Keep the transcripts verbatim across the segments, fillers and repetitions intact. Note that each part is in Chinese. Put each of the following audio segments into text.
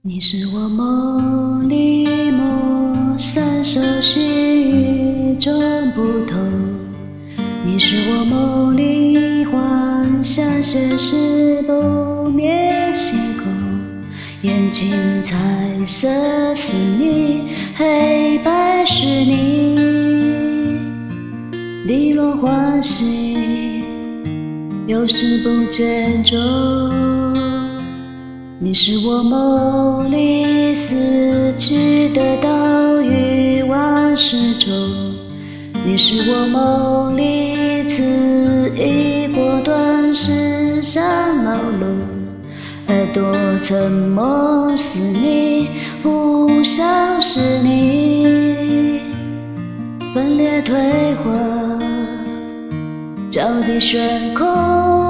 你是我梦里陌生熟悉与众不同，你是我梦里幻想现实不灭星空，眼睛彩色是你，黑白是你，滴落欢喜，有时不见踪。你是我梦里死去的岛屿往事中，你是我梦里迟疑果断时尚老路，耳朵沉默是你，呼啸是你，分裂退化，脚底悬空。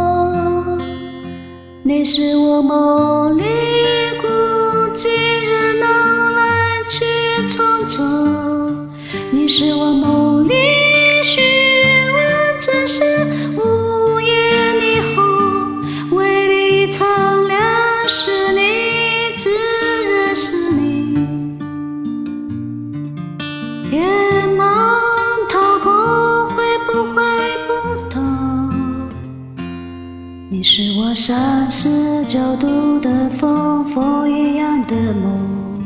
你是我梦里孤寂热闹来去匆匆，你是我梦里虚妄真实午夜霓虹，唯一苍凉是你，炙热是你，天茫掏空会不会不同？你是我三十角度的风，风一样的梦，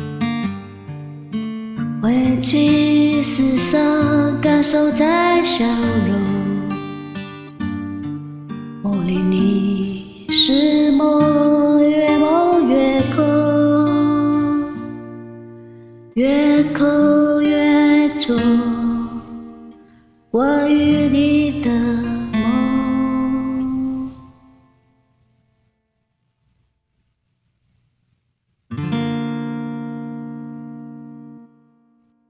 回忆世上感受在笑容，梦里你是